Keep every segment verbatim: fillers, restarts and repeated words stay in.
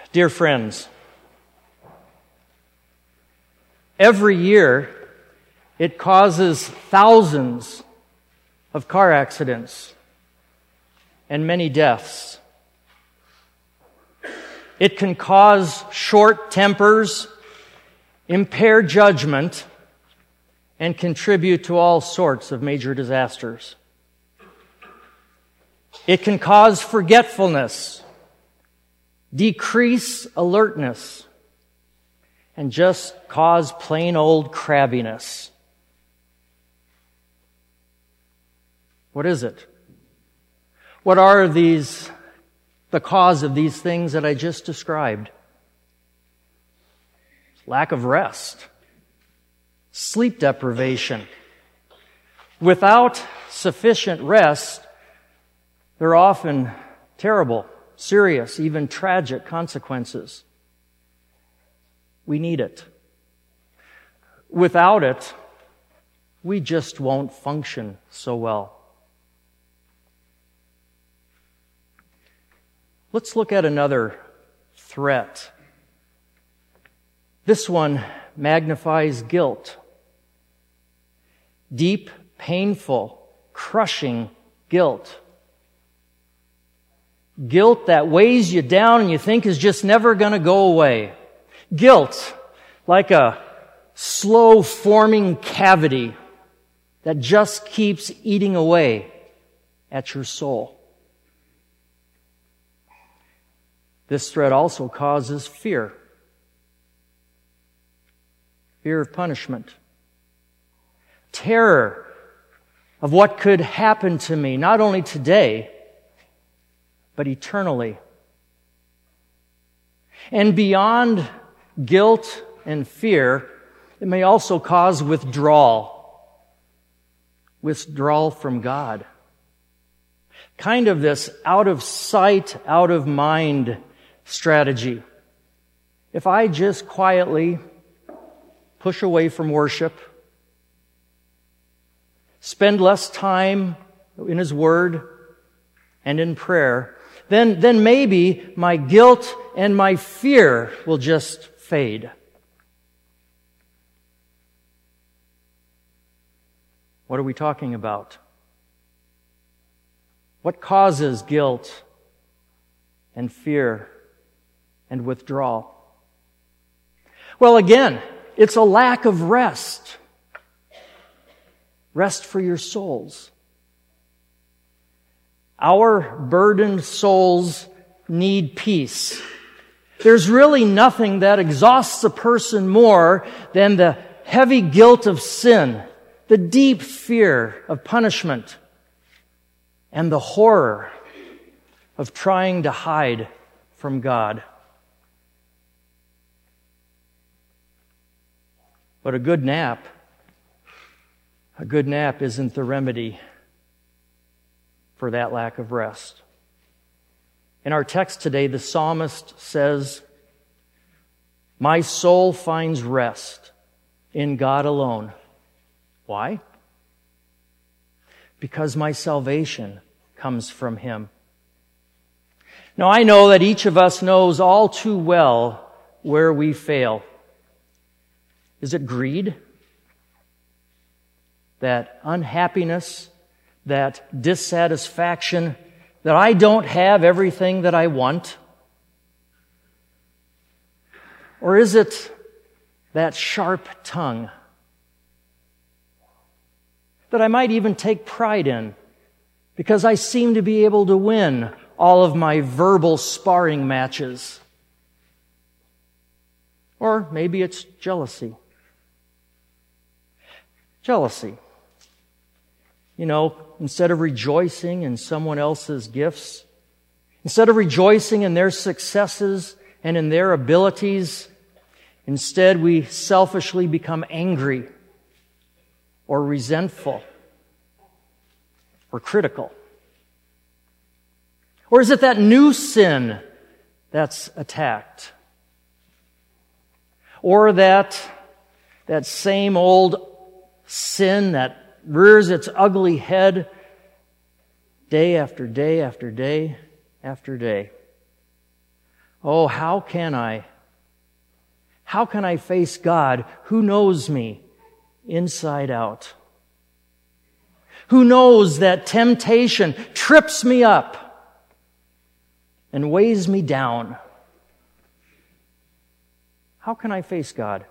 Dear friends, every year it causes thousands of car accidents and many deaths. It can cause short tempers, impair judgment, and contribute to all sorts of major disasters. It can cause forgetfulness, decrease alertness, and just cause plain old crabbiness. What is it? What are these, the cause of these things that I just described? Lack of rest, sleep deprivation. Without sufficient rest, there are often terrible, serious, even tragic consequences. We need it. Without it, we just won't function so well. Let's look at another threat. This one magnifies guilt. Deep, painful, crushing guilt. Guilt that weighs you down and you think is just never going to go away. Guilt, like a slow-forming cavity that just keeps eating away at your soul. This threat also causes fear. Fear of punishment. Terror of what could happen to me, not only today, but eternally. And beyond guilt and fear, it may also cause withdrawal. Withdrawal from God. Kind of this out of sight, out of mind strategy. If I just quietly push away from worship, spend less time in His Word and in prayer, then, then maybe my guilt and my fear will just fade. What are we talking about? What causes guilt and fear and withdrawal? Well, again, it's a lack of rest. Rest for your souls. Our burdened souls need peace. There's really nothing that exhausts a person more than the heavy guilt of sin, the deep fear of punishment, and the horror of trying to hide from God. But a good nap, a good nap isn't the remedy for that lack of rest. In our text today, the psalmist says, "My soul finds rest in God alone." Why? Because my salvation comes from Him. Now, I know that each of us knows all too well where we fail. Is it greed? That unhappiness? That dissatisfaction? That I don't have everything that I want? Or is it that sharp tongue that I might even take pride in because I seem to be able to win all of my verbal sparring matches? Or maybe it's jealousy. Jealousy. You know, instead of rejoicing in someone else's gifts, instead of rejoicing in their successes and in their abilities, instead we selfishly become angry or resentful or critical. Or is it that new sin that's attacked? Or that, that same old sin that rears its ugly head day after day after day after day? Oh, how can I? How can I face God who knows me inside out? Who knows that temptation trips me up and weighs me down? How can I face God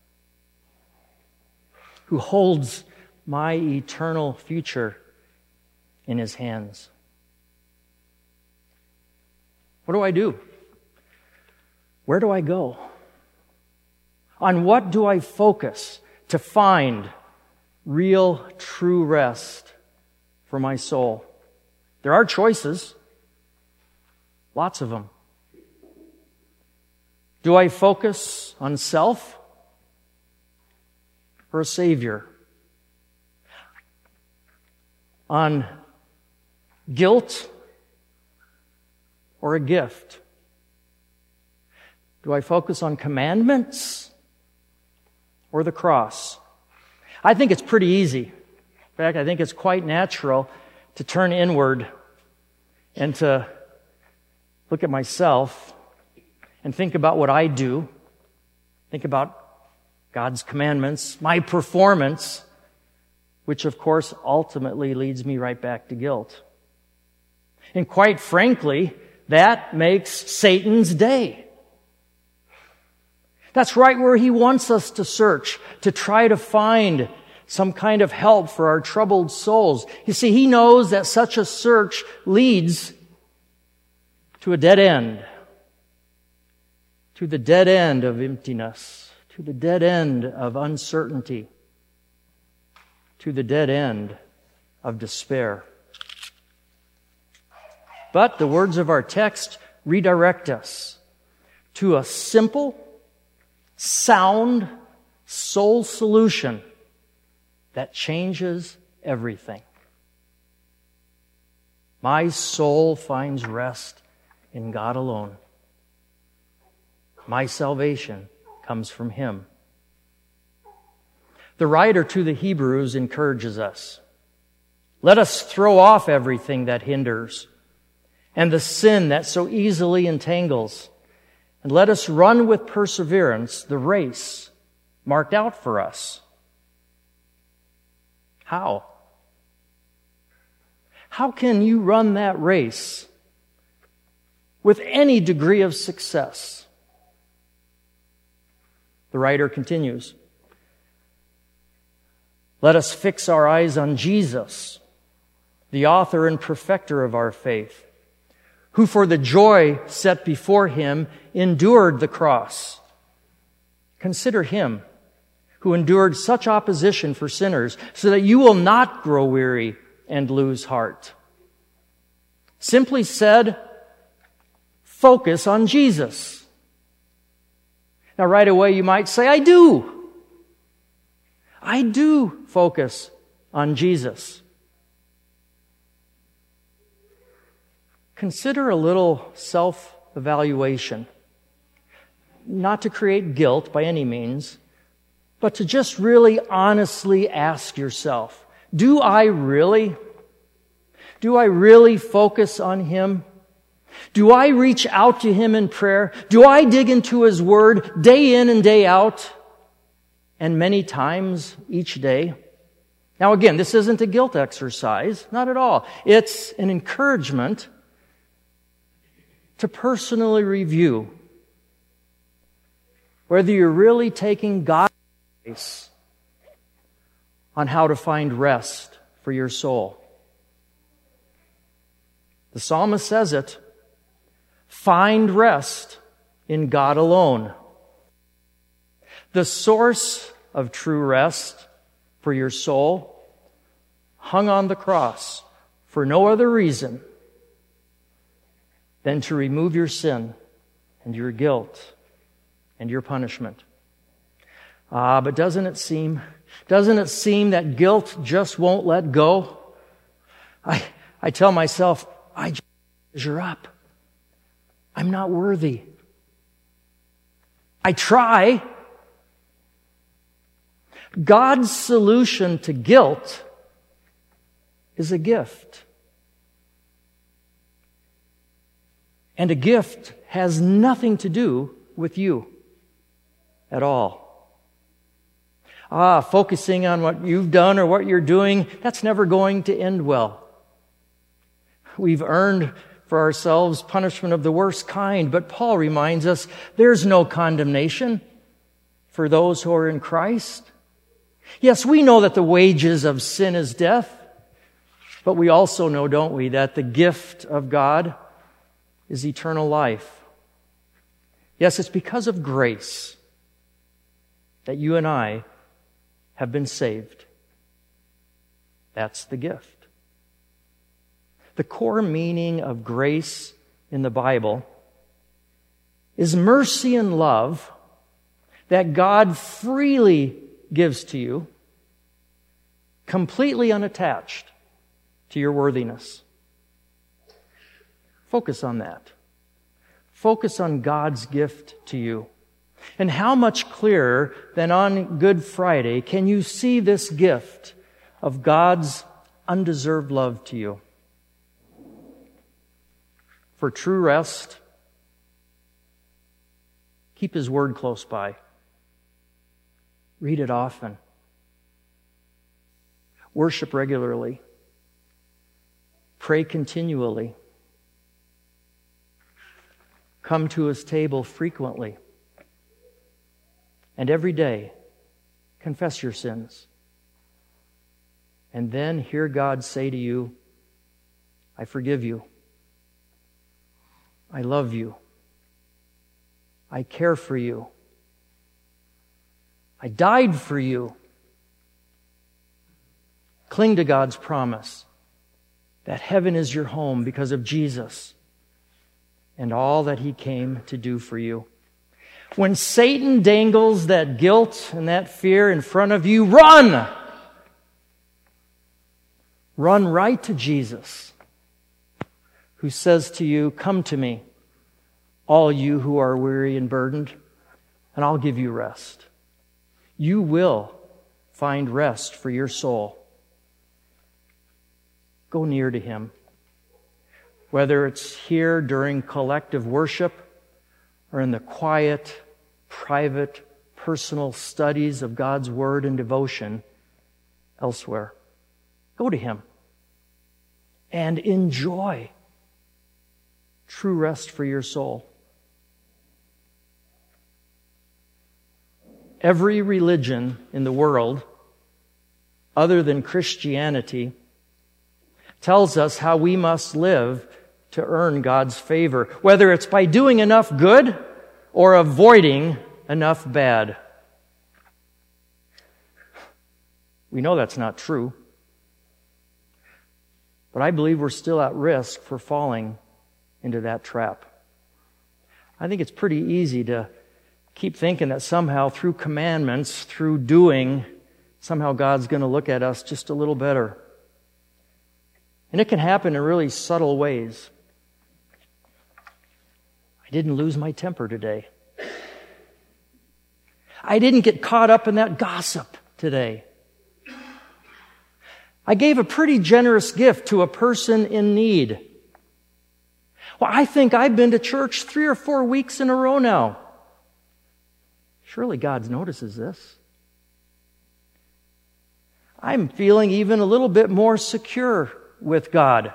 who holds my eternal future in His hands? What do I do? Where do I go? On what do I focus to find real, true rest for my soul? There are choices, lots of them. Do I focus on self or a Savior? On guilt or a gift? Do I focus on commandments or the cross? I think it's pretty easy. In fact, I think it's quite natural to turn inward and to look at myself and think about what I do, think about God's commandments, my performance, which of course ultimately leads me right back to guilt. And quite frankly, that makes Satan's day. That's right where he wants us to search, to try to find some kind of help for our troubled souls. You see, he knows that such a search leads to a dead end, to the dead end of emptiness, to the dead end of uncertainty, to the dead end of despair. But the words of our text redirect us to a simple, sound soul solution that changes everything. My soul finds rest in God alone. My salvation comes from Him. The writer to the Hebrews encourages us. Let us throw off everything that hinders and the sin that so easily entangles, and let us run with perseverance the race marked out for us. How? How can you run that race with any degree of success? The writer continues, let us fix our eyes on Jesus, the author and perfecter of our faith, who for the joy set before Him endured the cross. Consider Him who endured such opposition for sinners so that you will not grow weary and lose heart. Simply said, focus on Jesus. Now right away you might say, I do. I do focus on Jesus. Consider a little self-evaluation. Not to create guilt by any means, but to just really honestly ask yourself, do I really? Do I really focus on Him? Do I reach out to Him in prayer? Do I dig into His Word day in and day out? And many times each day? Now again, this isn't a guilt exercise, not at all. It's an encouragement to personally review whether you're really taking God's advice on how to find rest for your soul. The psalmist says it, find rest in God alone. The source of true rest for your soul hung on the cross for no other reason than to remove your sin and your guilt and your punishment. Ah, but doesn't it seem, doesn't it seem that guilt just won't let go? I, I tell myself, I just measure up. I'm not worthy. I try. God's solution to guilt is a gift. And a gift has nothing to do with you at all. Ah, focusing on what you've done or what you're doing, that's never going to end well. We've earned for ourselves punishment of the worst kind, but Paul reminds us there's no condemnation for those who are in Christ. Yes, we know that the wages of sin is death, but we also know, don't we, that the gift of God is eternal life. Yes, it's because of grace that you and I have been saved. That's the gift. The core meaning of grace in the Bible is mercy and love that God freely gives to you, completely unattached to your worthiness. Focus on that. Focus on God's gift to you. And how much clearer than on Good Friday can you see this gift of God's undeserved love to you? For true rest, keep His Word close by. Read it often. Worship regularly. Pray continually. Come to His table frequently. And every day, confess your sins. And then hear God say to you, I forgive you. I love you. I care for you. I died for you. Cling to God's promise that heaven is your home because of Jesus and all that He came to do for you. When Satan dangles that guilt and that fear in front of you, run! Run right to Jesus, who says to you, come to me, all you who are weary and burdened, and I'll give you rest. You will find rest for your soul. Go near to Him. Whether it's here during collective worship or in the quiet, private, personal studies of God's Word and devotion elsewhere. Go to Him and enjoy true rest for your soul. Every religion in the world, other than Christianity, tells us how we must live to earn God's favor, whether it's by doing enough good or avoiding enough bad. We know that's not true, but I believe we're still at risk for falling into that trap. I think it's pretty easy to keep thinking that somehow through commandments, through doing, somehow God's going to look at us just a little better. And it can happen in really subtle ways. I didn't lose my temper today. I didn't get caught up in that gossip today. I gave a pretty generous gift to a person in need. Well, I think I've been to church three or four weeks in a row now. Surely God notices this. I'm feeling even a little bit more secure with God.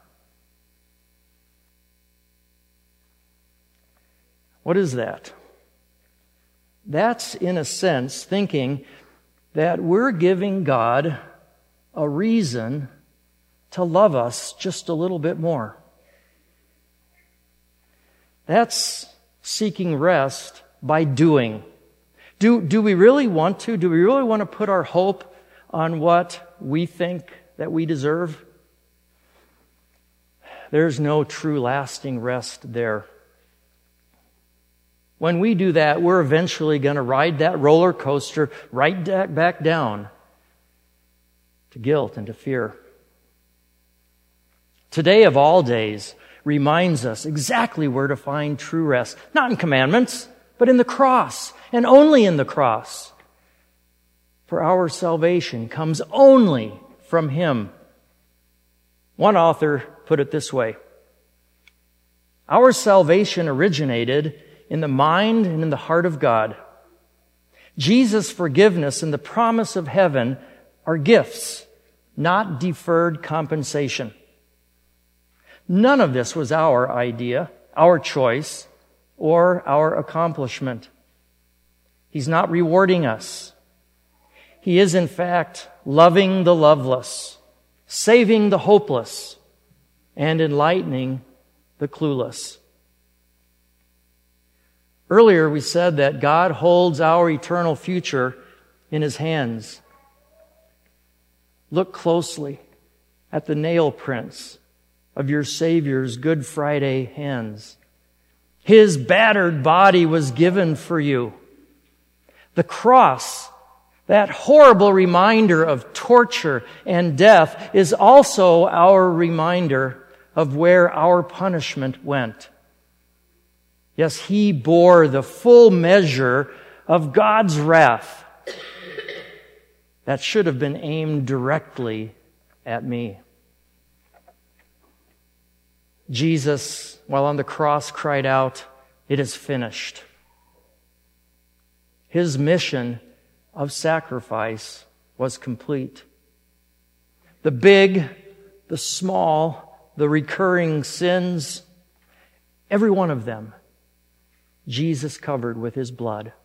What is that? That's, in a sense, thinking that we're giving God a reason to love us just a little bit more. That's seeking rest by doing. Do, do we really want to? Do we really want to put our hope on what we think that we deserve? There's no true lasting rest there. When we do that, we're eventually going to ride that roller coaster right back down to guilt and to fear. Today of all days reminds us exactly where to find true rest. Not in commandments, but in the cross, and only in the cross. For our salvation comes only from Him. One author put it this way: Our salvation originated in the mind and in the heart of God. Jesus' forgiveness and the promise of heaven are gifts, not deferred compensation. None of this was our idea, our choice, or our accomplishment. He's not rewarding us. He is, in fact, loving the loveless, saving the hopeless, and enlightening the clueless. Earlier we said that God holds our eternal future in His hands. Look closely at the nail prints of your Savior's Good Friday hands. His battered body was given for you. The cross, that horrible reminder of torture and death, is also our reminder of where our punishment went. Yes, He bore the full measure of God's wrath that should have been aimed directly at me. Jesus, while on the cross, cried out, "It is finished." His mission of sacrifice was complete. The big, the small, the recurring sins, every one of them, Jesus covered with His blood.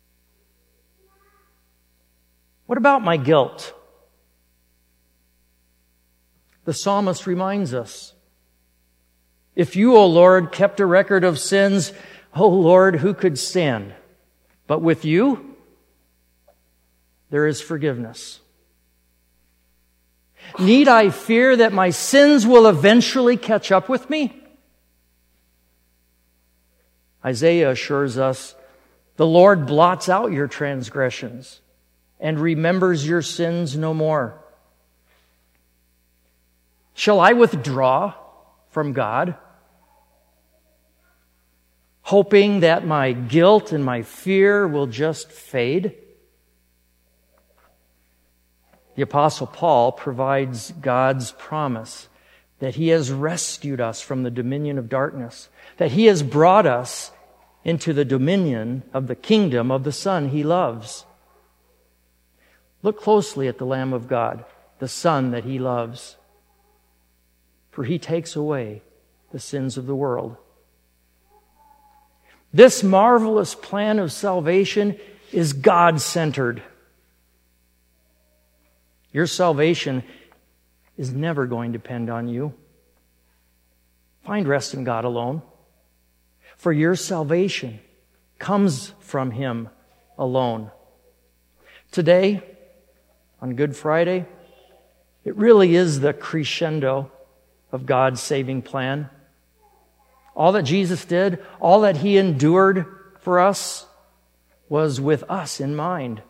What about my guilt? The psalmist reminds us, "If you, O Lord, kept a record of sins, O Lord, who could stand? But with you, there is forgiveness." Need I fear that my sins will eventually catch up with me? Isaiah assures us, "The Lord blots out your transgressions and remembers your sins no more." Shall I withdraw from God, hoping that my guilt and my fear will just fade? The Apostle Paul provides God's promise that He has rescued us from the dominion of darkness, that He has brought us into the dominion of the kingdom of the Son He loves. Look closely at the Lamb of God, the Son that He loves, for He takes away the sins of the world. This marvelous plan of salvation is God-centered. Your salvation is never going to depend on you. Find rest in God alone. For your salvation comes from Him alone. Today, on Good Friday, it really is the crescendo of God's saving plan. All that Jesus did, all that He endured for us, was with us in mind.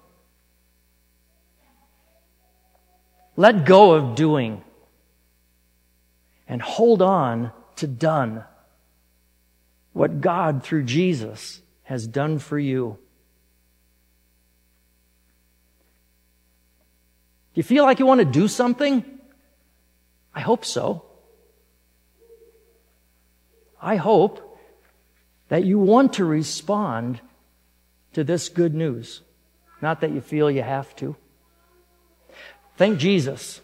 Let go of doing and hold on to done. What God, through Jesus, has done for you. Do you feel like you want to do something? I hope so. I hope that you want to respond to this good news. Not that you feel you have to. Thank Jesus.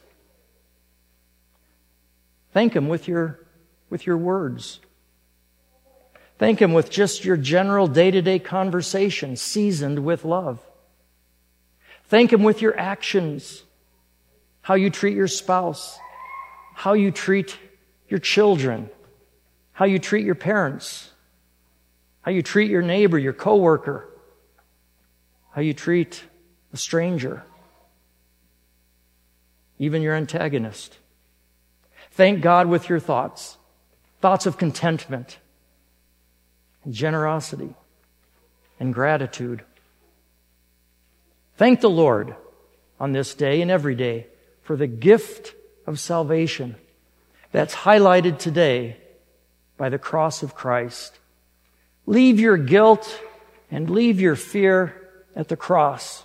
Thank Him with your, with your words. Thank Him with just your general day-to-day conversation, seasoned with love. Thank Him with your actions, how you treat your spouse, how you treat your children, how you treat your parents, how you treat your neighbor, your coworker, how you treat a stranger, even your antagonist. Thank God with your thoughts, thoughts of contentment, and generosity, and gratitude. Thank the Lord on this day and every day for the gift of salvation that's highlighted today by the cross of Christ. Leave your guilt and leave your fear at the cross.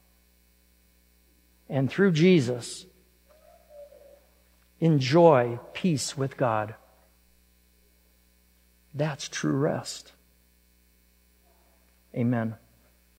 And through Jesus, enjoy peace with God. That's true rest. Amen.